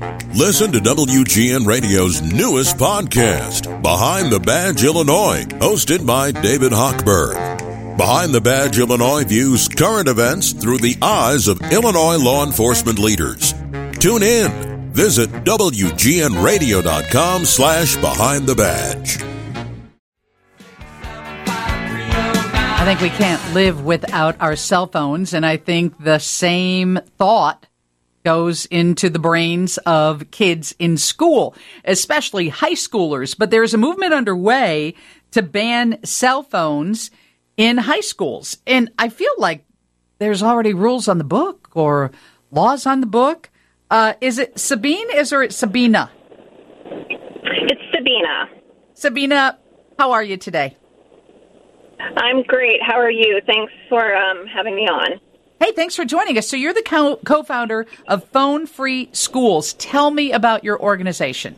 Listen to WGN Radio's newest podcast, Behind the Badge Illinois, hosted by David Hochberg. Behind the Badge Illinois views current events through the eyes of Illinois law enforcement leaders. Tune in. Visit WGNRadio.com/Behind the Badge. I think we can't live without our cell phones, and I think the same thought goes into the brains of kids in school, especially high schoolers. But there's a movement underway to ban cell phones in high schools. And I feel like there's already rules on the book or laws on the book. Is it Sabine or it's Sabina? It's Sabina. Sabina, how are you today? I'm great. How are you? Thanks for having me on. Hey, thanks for joining us. So you're the co-founder of Phone Free Schools. Tell me about your organization.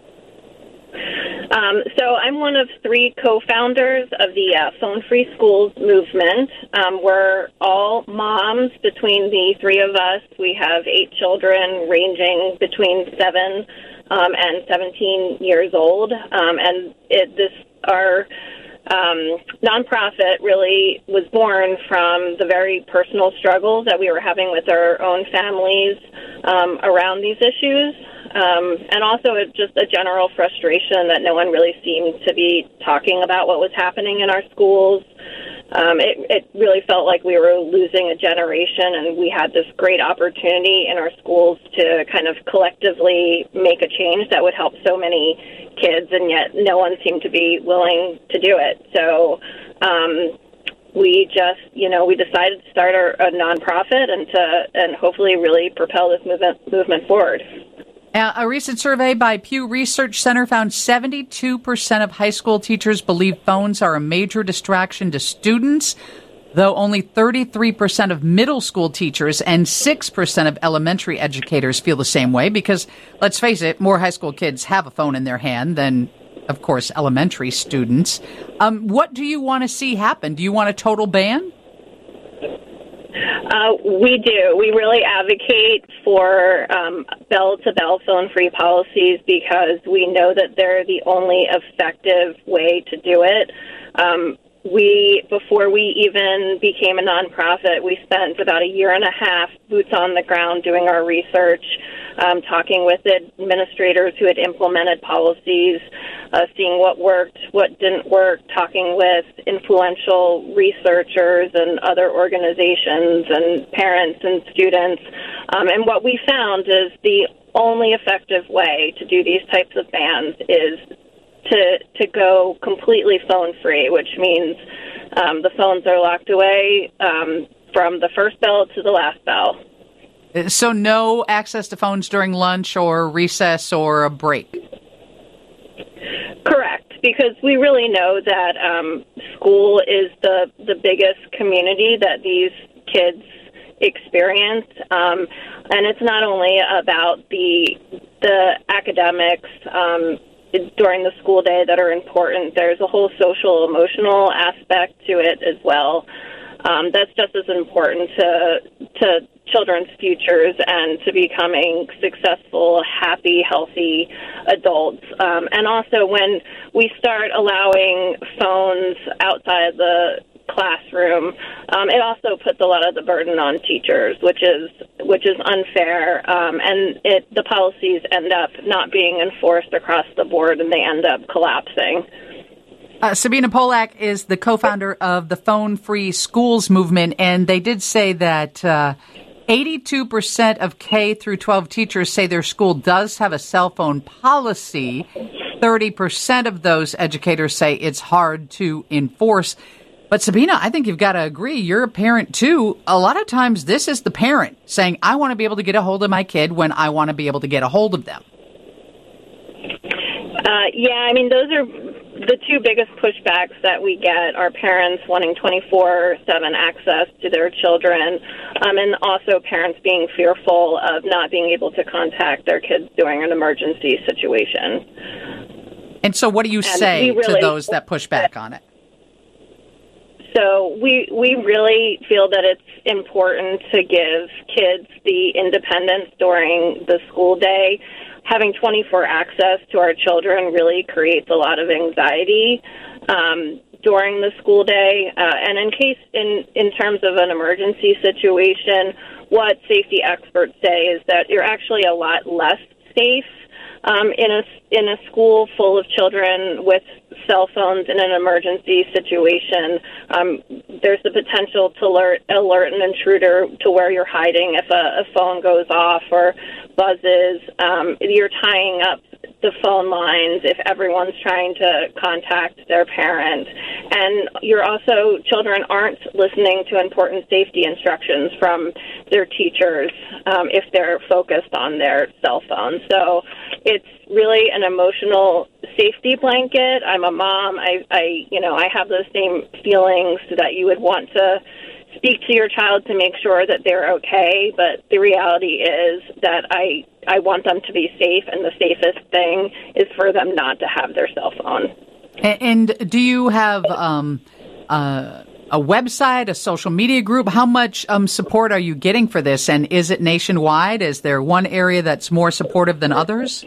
So I'm one of 3 co-founders of the Phone Free Schools movement. We're all moms. Between the 3 of us, we have 8 children ranging between 7 and 17 years old. And our nonprofit really was born from the very personal struggles that we were having with our own families around these issues, and also just a general frustration that no one really seemed to be talking about what was happening in our schools. It really felt like we were losing a generation, and we had this great opportunity in our schools to kind of collectively make a change that would help so many kids, and yet no one seemed to be willing to do it. So we just, we decided to start a nonprofit and hopefully really propel this movement forward. A recent survey by Pew Research Center found 72% of high school teachers believe phones are a major distraction to students, though only 33% of middle school teachers and 6% of elementary educators feel the same way because, let's face it, more high school kids have a phone in their hand than, of course, elementary students. What do you want to see happen? Do you want a total ban? We do. We really advocate for bell-to-bell phone-free policies because we know that they're the only effective way to do it. Before we even became a nonprofit, we spent about a year and a half boots on the ground doing our research, talking with administrators who had implemented policies, seeing what worked, what didn't work, talking with influential researchers and other organizations and parents and students. And what we found is the only effective way to do these types of bans is to go completely phone-free, which means the phones are locked away from the first bell to the last bell. So no access to phones during lunch or recess or a break? Correct, because we really know that school is the biggest community that these kids experience, and it's not only about the academics during the school day that are important. There's a whole social, emotional aspect to it as well. That's just as important to children's futures and to becoming successful, happy, healthy adults. And also when we start allowing phones outside the classroom, it also puts a lot of the burden on teachers, which is unfair, and the policies end up not being enforced across the board, and they end up collapsing. Sabina Polak is the co-founder of the Phone Free Schools movement, and they did say that 82% of K through 12 teachers say their school does have a cell phone policy. 30% of those educators say it's hard to enforce. But Sabina, I think you've got to agree. You're a parent, too. A lot of times this is the parent saying, I want to be able to get a hold of my kid when I want to be able to get a hold of them. Those are the 2 biggest pushbacks that we get are parents wanting 24/7 access to their children, and also parents being fearful of not being able to contact their kids during an emergency situation. And so what do you say to those that push back on it? So we really feel that it's important to give kids the independence during the school day. Having 24 access to our children really creates a lot of anxiety during the school day. And in terms of an emergency situation, what safety experts say is that you're actually a lot less safe in a school full of children with cell phones in an emergency situation. There's the potential to alert an intruder to where you're hiding if a phone goes off or buzzes. You're tying up the phone lines if everyone's trying to contact their parent. And children aren't listening to important safety instructions from their teachers if they're focused on their cell phone. So it's really an emotional safety blanket. I'm a mom. I have those same feelings that you would want to speak to your child to make sure that they're okay, but the reality is that I want them to be safe, and the safest thing is for them not to have their cell phone. And do you have a website, a social media group? How much support are you getting for this, and is it nationwide? Is there one area that's more supportive than others?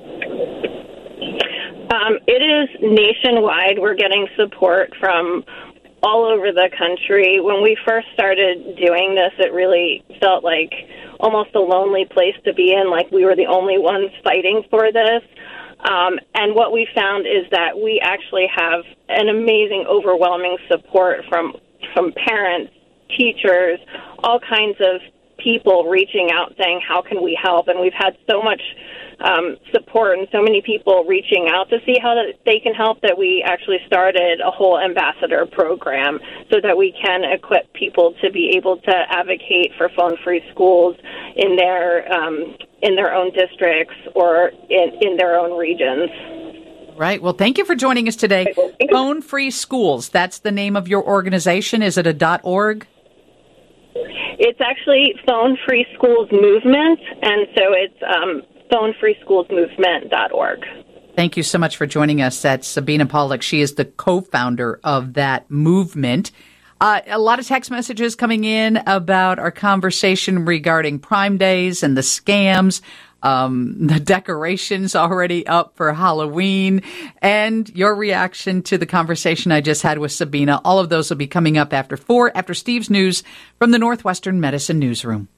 It is nationwide. We're getting support from all over the country. When we first started doing this, it really felt like almost a lonely place to be in, like we were the only ones fighting for this. And what we found is that we actually have an amazing, overwhelming support from parents, teachers, all kinds of people reaching out saying, how can we help? And we've had so much support and so many people reaching out to see how they can help that we actually started a whole ambassador program so that we can equip people to be able to advocate for phone-free schools in their own districts or in their own regions. Right. Well, thank you for joining us today. Phone Free Schools, that's the name of your organization. Is it a .org? It's actually Phone Free Schools Movement, and so it's phonefreeschoolsmovement.org. Thank you so much for joining us. That's Sabina Pollock. She is the co-founder of that movement. A lot of text messages coming in about our conversation regarding Prime Days and the scams. The decorations already up for Halloween, and your reaction to the conversation I just had with Sabina. All of those will be coming up after 4, after Steve's news from the Northwestern Medicine Newsroom.